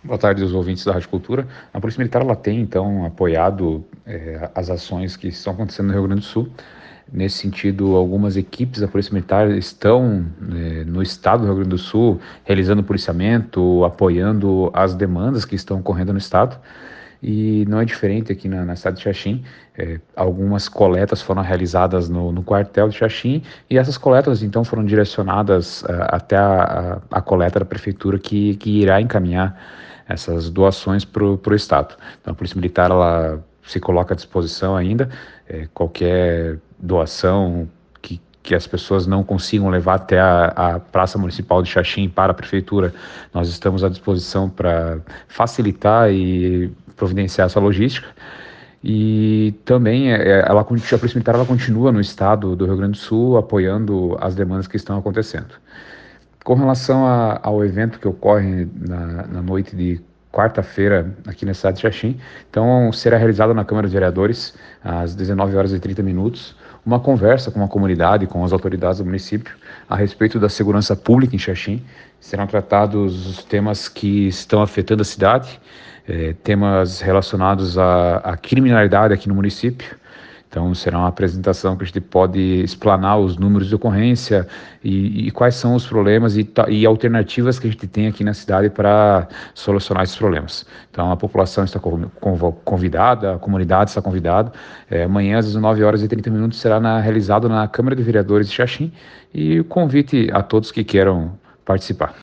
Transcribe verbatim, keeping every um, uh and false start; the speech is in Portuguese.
Boa tarde aos ouvintes da Rádio Cultura. A Polícia Militar ela tem, então, apoiado é, as ações que estão acontecendo no Rio Grande do Sul. Nesse sentido, algumas equipes da Polícia Militar estão é, no estado do Rio Grande do Sul realizando policiamento, apoiando as demandas que estão ocorrendo no estado. E não é diferente aqui na, na cidade de Xaxim. É, algumas coletas foram realizadas no, no quartel de Xaxim e essas coletas então foram direcionadas uh, até a, a, a coleta da prefeitura que, que irá encaminhar essas doações para o Estado. Então a Polícia Militar ela se coloca à disposição ainda, é, qualquer doação que, que as pessoas não consigam levar até a, a Praça Municipal de Xaxim para a Prefeitura, nós estamos à disposição para facilitar e providenciar essa logística. E também ela, a Polícia Militar ela continua no estado do Rio Grande do Sul apoiando as demandas que estão acontecendo. Com relação a, ao evento que ocorre na, na noite de quarta-feira aqui na cidade de Xaxim, então será realizada na Câmara de Vereadores às dezenove horas e trinta minutos uma conversa com a comunidade, com as autoridades do município a respeito da segurança pública em Xaxim. Serão tratados os temas que estão afetando a cidade, eh, temas relacionados à, à criminalidade aqui no município. Então, será uma apresentação que a gente pode explanar os números de ocorrência e, e quais são os problemas e, e alternativas que a gente tem aqui na cidade para solucionar esses problemas. Então, a população está convidada, a comunidade está convidada. É, amanhã, às dezenove horas e trinta minutos, será na, realizado na Câmara de Vereadores de Xaxim e o convite a todos que queiram participar.